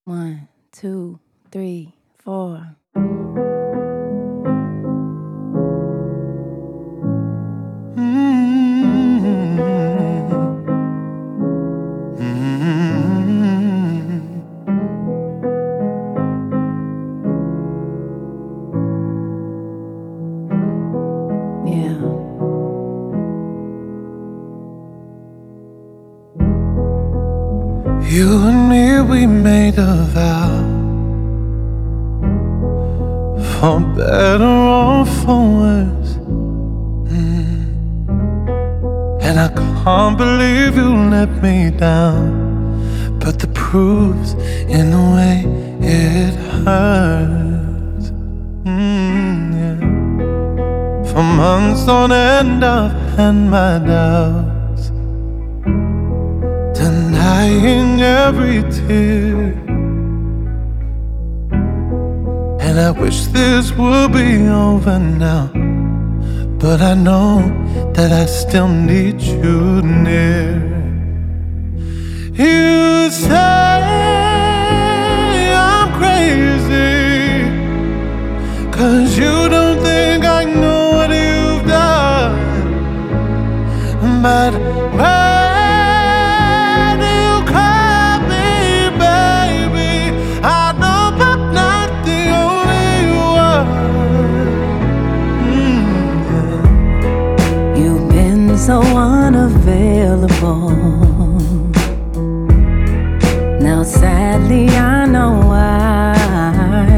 One, two, three, four. Yeah. You and me, we made a vow, for better or for worse. And I can't believe you let me down, but the proof's in the way it hurts. Yeah. For months on end I've had my doubts, denying every tear. And I wish this would be over now, but I know that I still need you near. You say I'm crazy, 'cause you don't think I know what you've done. But when you call me baby, I know I'm not the only one. You've been so unavailable. Now sadly I know why.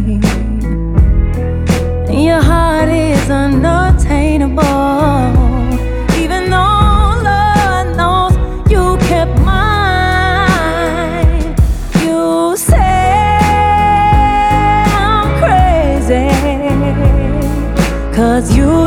Your heart is unattainable, even though Lord knows you kept mine. You say I'm crazy, 'cause you